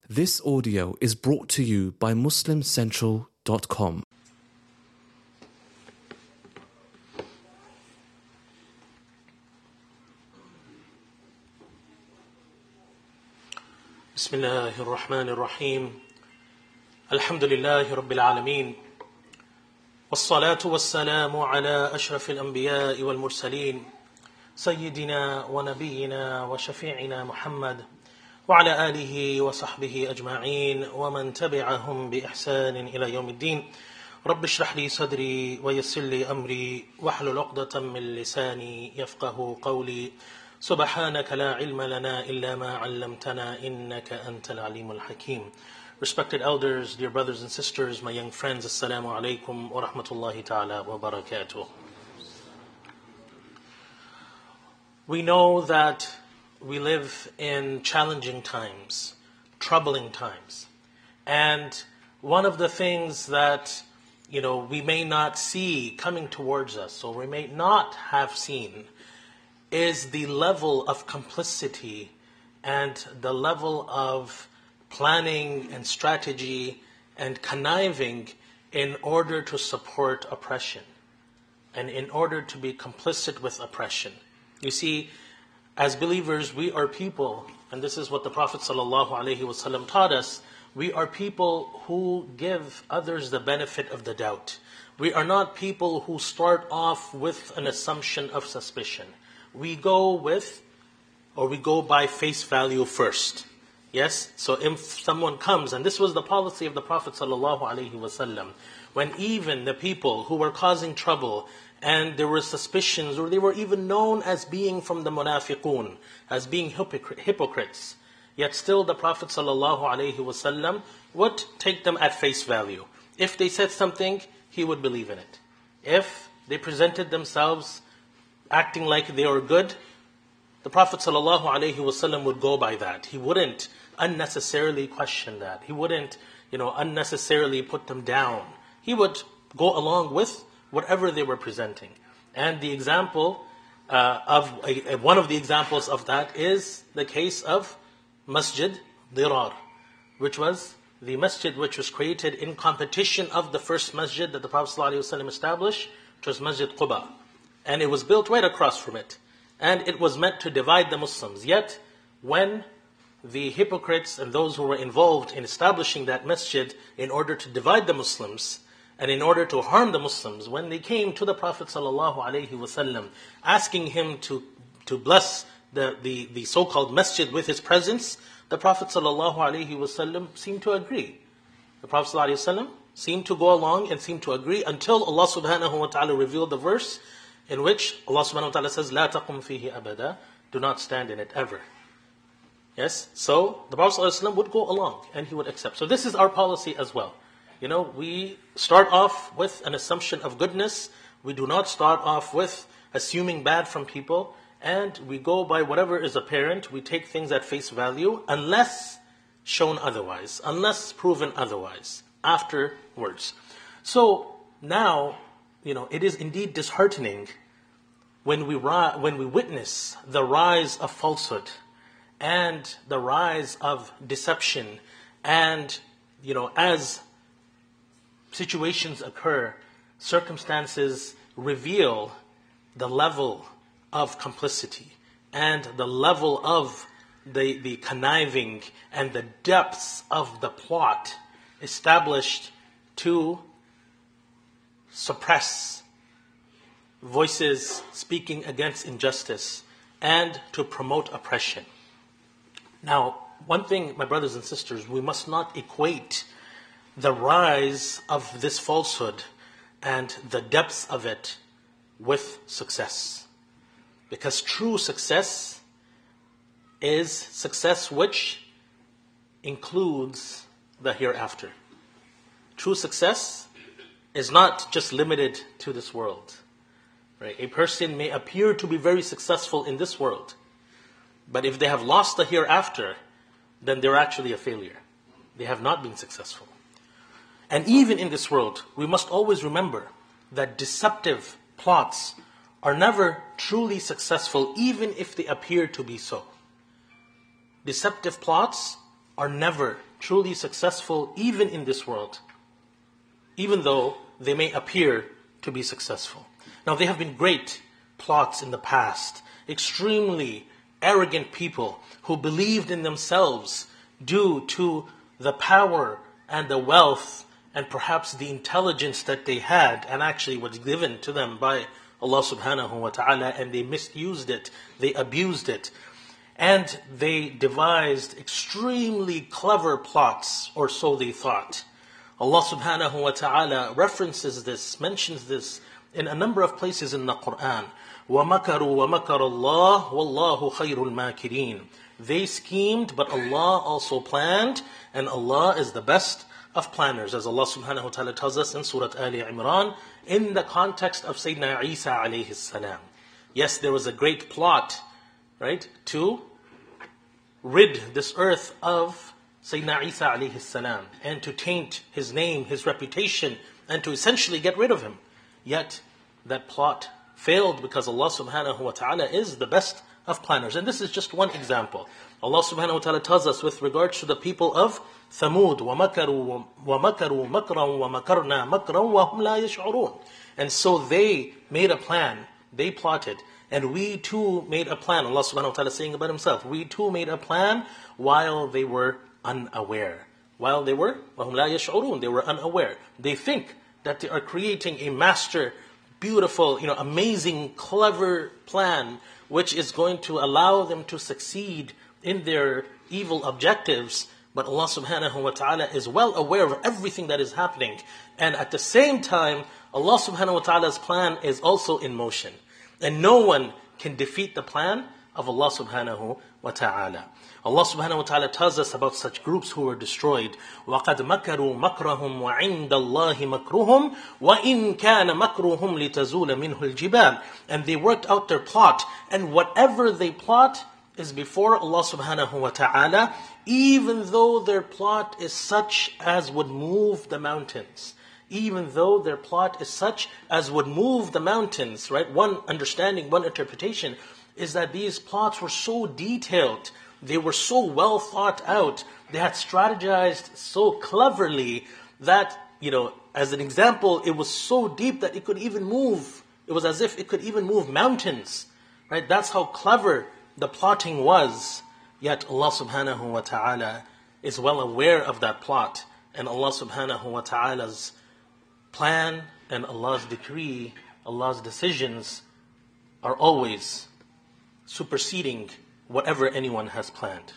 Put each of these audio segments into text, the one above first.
This audio is brought to you by MuslimCentral.com. بسم الله الرحمن الرحيم الحمد لله رب العالمين والصلاة والسلام على أشرف الأنبياء والمرسلين سيدنا ونبينا وشفيعنا محمد وعلى آله وصحبه أجمعين ومن تبعهم بإحسان إلى يوم الدين رب اشرح لي صدري ويسر لي أمري واحلل عقدة من لساني يفقه قولي سبحانك لا علم لنا إلا ما علمتنا إنك أنت العليم الحكيم. Respected elders, dear brothers and sisters, my young friends, Assalamu alaikum wa rahmatullahi ta'ala wa barakatuh. We know that we live in challenging times, troubling times. And one of the things that, we may not see coming towards us, or we may not have seen, is the level of complicity and the level of planning and strategy and conniving in order to support oppression and in order to be complicit with oppression. You see, as believers, we are people, and this is what the Prophet ﷺ taught us, we are people who give others the benefit of the doubt. We are not people who start off with an assumption of suspicion. We go by face value first. Yes? So if someone comes, and this was the policy of the Prophet ﷺ, when even the people who were causing trouble, and there were suspicions, or they were even known as being from the munafiqun, as being hypocrites, yet still the Prophet ﷺ would take them at face value. If they said something, he would believe in it. If they presented themselves acting like they are good, the Prophet ﷺ would go by that. He wouldn't unnecessarily question that. He wouldn't, unnecessarily put them down. He would go along with whatever they were presenting. And the example one of the examples of that is the case of Masjid Dirar, which was the masjid which was created in competition of the first masjid that the Prophet ﷺ established, which was Masjid Quba. And it was built right across from it. And it was meant to divide the Muslims. Yet, when the hypocrites and those who were involved in establishing that masjid in order to divide the Muslims and in order to harm the Muslims, when they came to the Prophet ﷺ asking him to bless the so-called masjid with his presence, the Prophet ﷺ seemed to agree. The Prophet ﷺ seemed to go along and seemed to agree until Allah subhanahu wa ta'ala revealed the verse in which Allah subhanahu wa ta'ala says, "La taqum fihi abada," do not stand in it ever. Yes? So the Prophet ﷺ would go along and he would accept. So this is our policy as well. We start off with an assumption of goodness. We do not start off with assuming bad from people. And we go by whatever is apparent. We take things at face value unless shown otherwise, unless proven otherwise, afterwards. So now, it is indeed disheartening when we witness the rise of falsehood and the rise of deception, and as situations occur, circumstances reveal the level of complicity and the level of the conniving and the depths of the plot established to suppress voices speaking against injustice and to promote oppression. Now, one thing, my brothers and sisters, we must not equate the rise of this falsehood and the depths of it with success. Because true success is success which includes the hereafter. True success is not just limited to this world. Right? A person may appear to be very successful in this world, but if they have lost the hereafter, then they're actually a failure. They have not been successful. And even in this world, we must always remember that deceptive plots are never truly successful, even if they appear to be so. Deceptive plots are never truly successful even in this world, even though they may appear to be successful. Now, there have been great plots in the past, extremely arrogant people who believed in themselves due to the power and the wealth and perhaps the intelligence that they had and actually was given to them by Allah subhanahu wa ta'ala, and they misused it, they abused it, and they devised extremely clever plots, or so they thought. Allah subhanahu wa ta'ala references this, mentions this in a number of places in the Quran. وَمَكَرُوا وَمَكَرَ اللَّهُ وَاللَّهُ خَيْرُ الْمَاكِرِينَ. They schemed, but Allah also planned, and Allah is the best of planners, as Allah subhanahu wa ta'ala tells us in Surah Ali Imran, in the context of Sayyidina Isa alayhi salam. Yes, there was a great plot, right, to rid this earth of Sayyidina Isa alayhi salam, and to taint his name, his reputation, and to essentially get rid of him. Yet, that plot failed because Allah subhanahu wa ta'ala is the best of planners. And this is just one example. Allah subhanahu wa ta'ala tells us with regards to the people of Thamud, وَمَكَرُوا مَكْرًا وَمَكَرْنَا مَكْرًا وَهُمْ لَا يَشْعُرُونَ. And so they made a plan, they plotted, and we too made a plan. Allah subhanahu wa ta'ala is saying about himself, we too made a plan while they were unaware. While they were, وَهُمْ لَا يَشْعُرُونَ, they were unaware. They think that they are creating a master, beautiful, amazing, clever plan which is going to allow them to succeed in their evil objectives. But Allah subhanahu wa ta'ala is well aware of everything that is happening. And at the same time, Allah subhanahu wa ta'ala's plan is also in motion. And no one can defeat the plan of Allah subhanahu wa ta'ala. Allah subhanahu wa ta'ala tells us about such groups who were destroyed. وَقَدْ مَكَرُوا مَكْرَهُمْ وَعِنْدَ اللَّهِ مَكْرُهُمْ وَإِنْ كَانَ مَكْرُهُمْ لِتَزُولَ مِنْهُ الْجِبَالِ. And they worked out their plot. And whatever they plot is before Allah subhanahu wa ta'ala, even though their plot is such as would move the mountains. Even though their plot is such as would move the mountains, right? One understanding, one interpretation is that these plots were so detailed, they were so well thought out, they had strategized so cleverly that, as an example, it was so deep that it could even move. It was as if it could even move mountains, right? That's how clever the plotting was. Yet Allah subhanahu wa ta'ala is well aware of that plot. And Allah subhanahu wa ta'ala's plan and Allah's decree, Allah's decisions are always superseding whatever anyone has planned.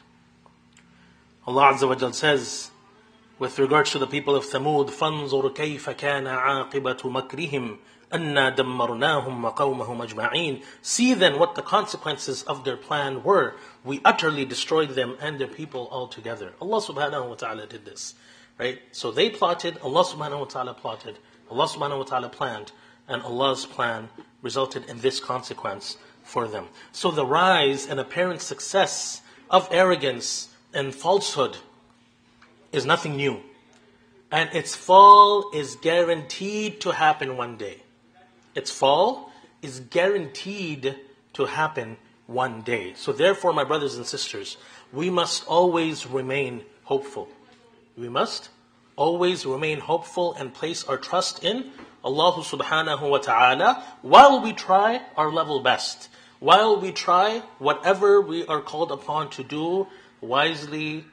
Allah Azza wa Jal says, with regards to the people of Thamud, فَانظُرْ كَيْفَ كَانَ عَاقِبَةُ مَكْرِهِمْ أَنَّا دَمَّرْنَاهُمْ وَقَوْمَهُمْ أَجْمَعِينَ. See then what the consequences of their plan were. We utterly destroyed them and their people altogether. Allah subhanahu wa ta'ala did this. Right? So they plotted, Allah subhanahu wa ta'ala plotted, Allah subhanahu wa ta'ala planned, and Allah's plan resulted in this consequence for them. So the rise and apparent success of arrogance and falsehood is nothing new. And its fall is guaranteed to happen one day. Its fall is guaranteed to happen one day. So therefore, my brothers and sisters, we must always remain hopeful. We must always remain hopeful and place our trust in Allah subhanahu wa ta'ala while we try our level best. While we try whatever we are called upon to do wisely,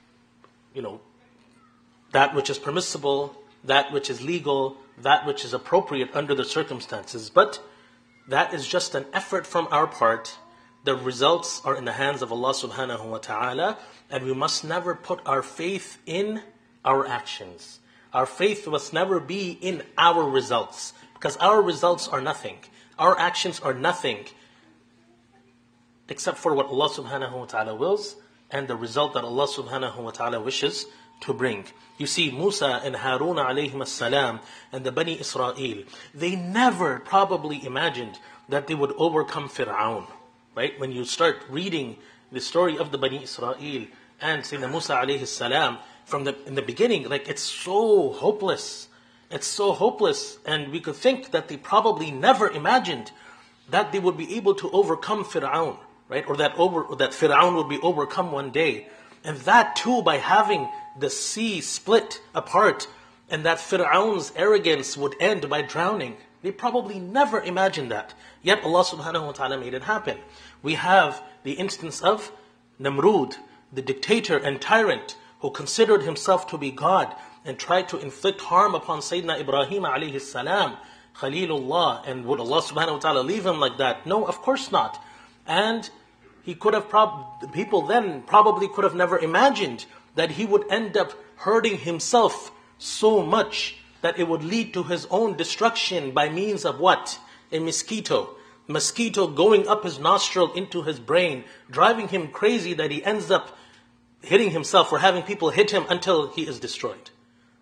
that which is permissible, that which is legal, that which is appropriate under the circumstances. But that is just an effort from our part. The results are in the hands of Allah subhanahu wa ta'ala, and we must never put our faith in our actions. Our faith must never be in our results, because our results are nothing. Our actions are nothing except for what Allah subhanahu wa ta'ala wills and the result that Allah subhanahu wa ta'ala wishes to bring. You see, Musa and Harun alayhim as-salam and the Bani Israel, they never probably imagined that they would overcome Fir'aun. Right? When you start reading the story of the Bani Israel and Sayyidina Musa alayhi salam, in the beginning, it's so hopeless. It's so hopeless. And we could think that they probably never imagined that they would be able to overcome Fir'aun. Right? Or that Fir'aun would be overcome one day. And that too by having the sea split apart and that Fir'aun's arrogance would end by drowning. They probably never imagined that. Yet Allah subhanahu wa ta'ala made it happen. We have the instance of Namrud, the dictator and tyrant who considered himself to be God and tried to inflict harm upon Sayyidina Ibrahim alayhi salam, Khalilullah. And would Allah subhanahu wa ta'ala leave him like that? No, of course not. And he could have people then probably could have never imagined that he would end up hurting himself so much that it would lead to his own destruction by means of what? A mosquito. Mosquito going up his nostril into his brain, driving him crazy that he ends up hitting himself or having people hit him until he is destroyed.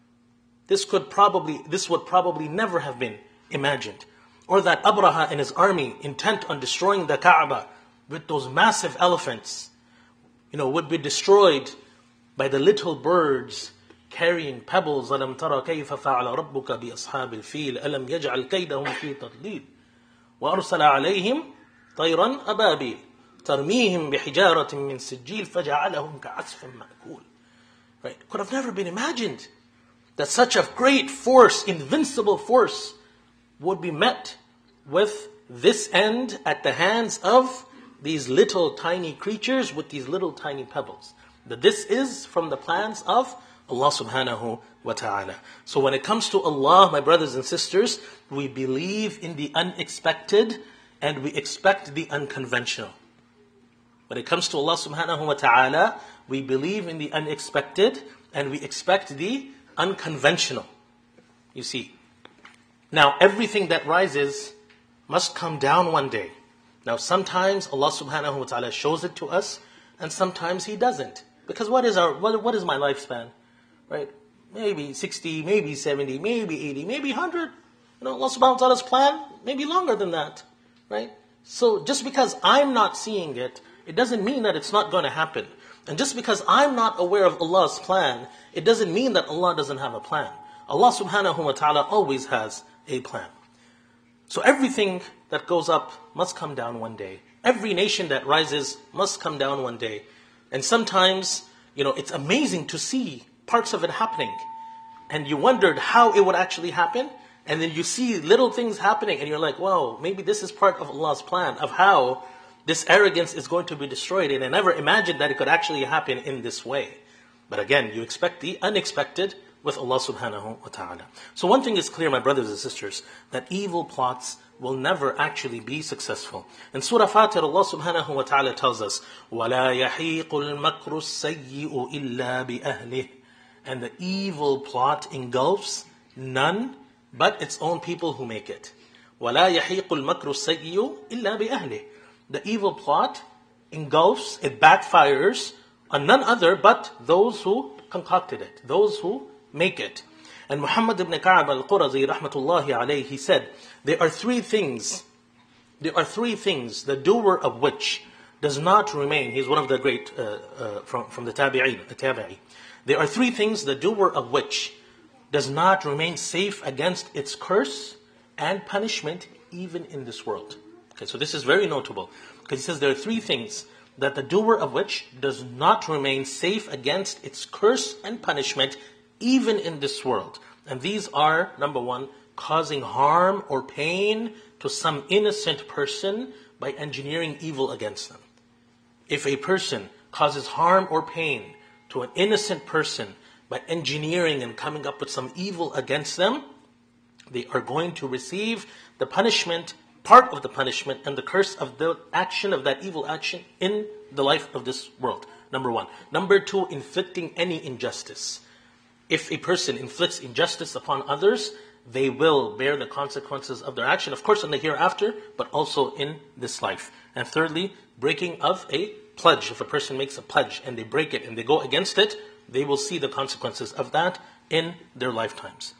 This would probably never have been imagined. Or that Abraha and his army, intent on destroying the Kaaba with those massive elephants, would be destroyed by the little birds carrying pebbles. أَلَمْ تَرَ كَيْفَ فَعَلَ رَبُّكَ بِأَصْحَابِ الْفِيلِ أَلَمْ يَجْعَلْ كَيْدَهُمْ فِي تَضْلِيلٍ وَأَرْسَلَ عَلَيْهِمْ طَيْرًا أَبَابِيلَ تَرْمِيهِمْ بِحِجَارَةٍ مِّن سِجِّيلٍ فَجَعَلَهُمْ كَعَصْفٍ مَأْكُولٍ. Right? It could have never been imagined that such a great force, invincible force, would be met with this end at the hands of these little tiny creatures with these little tiny pebbles. That this is from the plans of Allah subhanahu wa ta'ala. So when it comes to Allah, my brothers and sisters, we believe in the unexpected and we expect the unconventional. When it comes to Allah subhanahu wa ta'ala, we believe in the unexpected and we expect the unconventional. You see, now everything that rises must come down one day. Now sometimes Allah subhanahu wa ta'ala shows it to us and sometimes He doesn't. Because what is my lifespan? Right? Maybe 60, maybe 70, maybe 80, maybe 100. Allah subhanahu wa ta'ala's plan may be longer than that. Right? So just because I'm not seeing it, it doesn't mean that it's not going to happen. And just because I'm not aware of Allah's plan, it doesn't mean that Allah doesn't have a plan. Allah subhanahu wa ta'ala always has a plan. So everything that goes up must come down one day. Every nation that rises must come down one day. And sometimes, it's amazing to see parts of it happening. And you wondered how it would actually happen. And then you see little things happening and you're like, wow, maybe this is part of Allah's plan of how this arrogance is going to be destroyed. And I never imagined that it could actually happen in this way. But again, you expect the unexpected with Allah subhanahu wa ta'ala. So one thing is clear, my brothers and sisters, that evil plots will never actually be successful. In Surah Fatir, Allah subhanahu wa ta'ala tells us, وَلَا يَحِيقُ الْمَكْرُ السَّيِّئُ إِلَّا بِأَهْلِهِ. And the evil plot engulfs none but its own people who make it. وَلَا يَحِيقُ الْمَكْرُ السَّيِّئُ إِلَّا بِأَهْلِهِ. The evil plot engulfs, it backfires on none other but those who concocted it, those who make it. And Muhammad ibn Ka'ab al-Qurazi rahmatullahi alayhi, he said, there are three things, the doer of which does not remain. He's one of the great, from the tabi'i. There are three things, the doer of which does not remain safe against its curse and punishment even in this world. Okay, so this is very notable. Because he says there are three things that the doer of which does not remain safe against its curse and punishment even in this world. And these are, number one, causing harm or pain to some innocent person by engineering evil against them. If a person causes harm or pain to an innocent person by engineering and coming up with some evil against them, they are going to receive the punishment, part of the punishment and the curse of the action of that evil action in the life of this world. Number one. Number two, inflicting any injustice. If a person inflicts injustice upon others, they will bear the consequences of their action, of course in the hereafter, but also in this life. And thirdly, breaking of a pledge. If a person makes a pledge and they break it and they go against it, they will see the consequences of that in their lifetimes.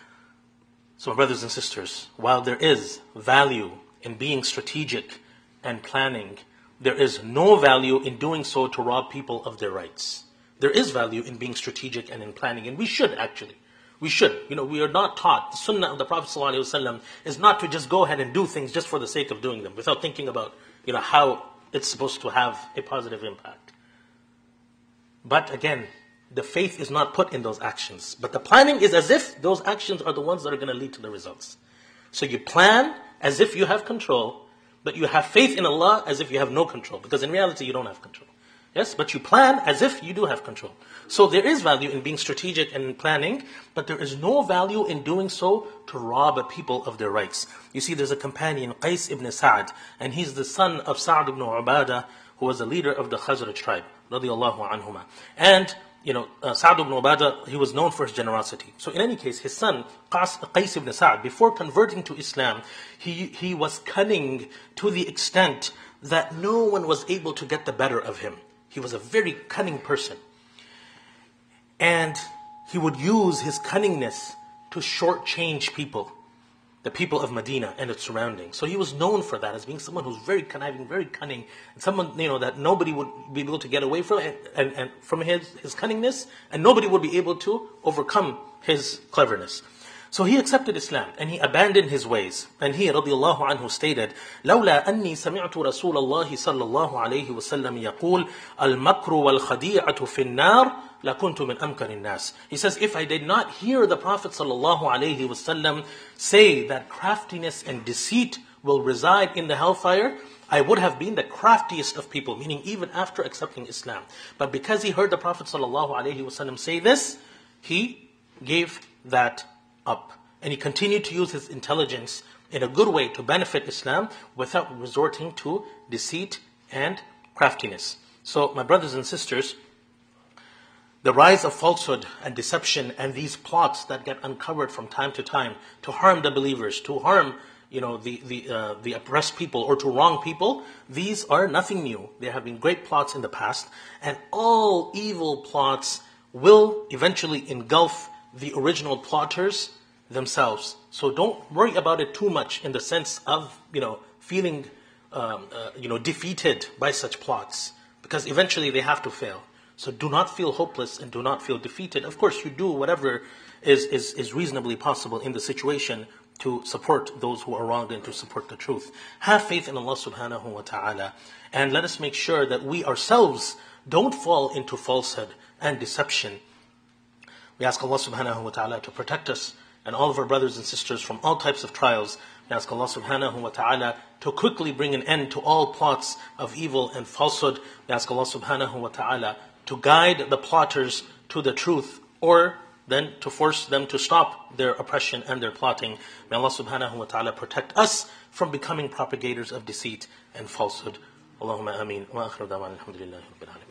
So my brothers and sisters, while there is value in being strategic and planning, there is no value in doing so to rob people of their rights. There is value in being strategic and in planning, and we should actually. We should. We are not taught. The sunnah of the Prophet ﷺ is not to just go ahead and do things just for the sake of doing them, without thinking about, how it's supposed to have a positive impact. But again, the faith is not put in those actions. But the planning is as if those actions are the ones that are going to lead to the results. So you plan as if you have control, but you have faith in Allah as if you have no control. Because in reality, you don't have control. Yes, but you plan as if you do have control. So there is value in being strategic and in planning, but there is no value in doing so to rob a people of their rights. You see, there's a companion, Qais ibn Sa'd, and he's the son of Sa'd ibn Ubadah, who was the leader of the Khazraj tribe, radiyallahu anhuma. And Sa'd ibn Ubadah, he was known for his generosity. So in any case, his son, Qais ibn Sa'd, before converting to Islam, he was cunning to the extent that no one was able to get the better of him. He was a very cunning person. And he would use his cunningness to shortchange people, the people of Medina and its surroundings. So he was known for that, as being someone who's very conniving, very cunning, and someone that nobody would be able to get away from, and from his cunningness, and nobody would be able to overcome his cleverness. So he accepted Islam and he abandoned his ways. And he, radiallahu anhu, stated, لولا أني سمعت رسول الله صلى الله عليه وسلم يقول المكر والخديعة في النار لكنت من أمكر الناس. He says, if I did not hear the Prophet sallallahu alaihi wasallam say that craftiness and deceit will reside in the hellfire, I would have been the craftiest of people, meaning even after accepting Islam. But because he heard the Prophet sallallahu alaihi wasallam say this, he gave that up. And he continued to use his intelligence in a good way to benefit Islam without resorting to deceit and craftiness. So, my brothers and sisters, the rise of falsehood and deception and these plots that get uncovered from time to time to harm the believers, to harm the oppressed people, or to wrong people, these are nothing new. There have been great plots in the past, and all evil plots will eventually engulf the original plotters themselves. So don't worry about it too much in the sense of feeling defeated by such plots, because eventually they have to fail. So do not feel hopeless and do not feel defeated. Of course, you do whatever is reasonably possible in the situation to support those who are wronged and to support the truth. Have faith in Allah subhanahu wa ta'ala, and let us make sure that we ourselves don't fall into falsehood and deception. We ask Allah subhanahu wa ta'ala to protect us and all of our brothers and sisters from all types of trials. We ask Allah subhanahu wa ta'ala to quickly bring an end to all plots of evil and falsehood. We ask Allah subhanahu wa ta'ala to guide the plotters to the truth, or then to force them to stop their oppression and their plotting. May Allah subhanahu wa ta'ala protect us from becoming propagators of deceit and falsehood. Allahumma ameen. Wa akhiru da'wana alhamdulillahi rabbil alameen.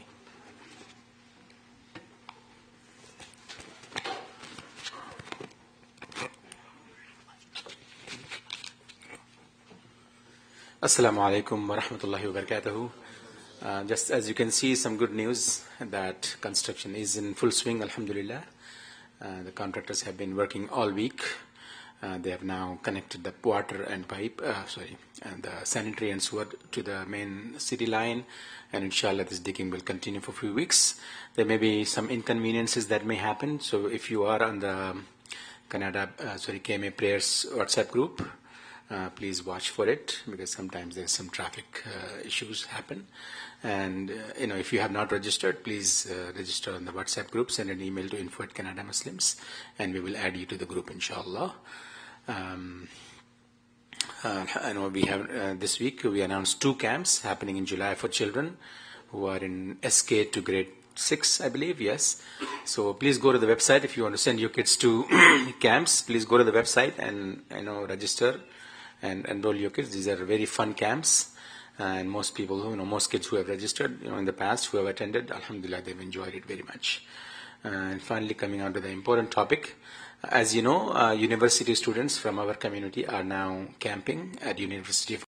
Assalamu alaikum wa rahmatullahi wa barakatuhu. Just as you can see, some good news that construction is in full swing, alhamdulillah. The contractors have been working all week. They have now connected the water and and the sanitary and sewer to the main city line. And inshallah, this digging will continue for a few weeks. There may be some inconveniences that may happen. So if you are on the KMA Prayers WhatsApp group, please watch for it, because sometimes there's some traffic issues happen. And if you have not registered, please register on the WhatsApp group. Send an email to info@CanadaMuslims, and we will add you to the group, inshallah. I know we have this week we announced 2 camps happening in July for children who are in SK to grade 6, I believe. Yes. So please go to the website if you want to send your kids to camps. Please go to the website and register and enroll your kids. These are very fun camps, and most people most kids who have registered in the past, who have attended, alhamdulillah, they've enjoyed it very much. And finally, coming on to the important topic, as you know, university students from our community are now camping at University of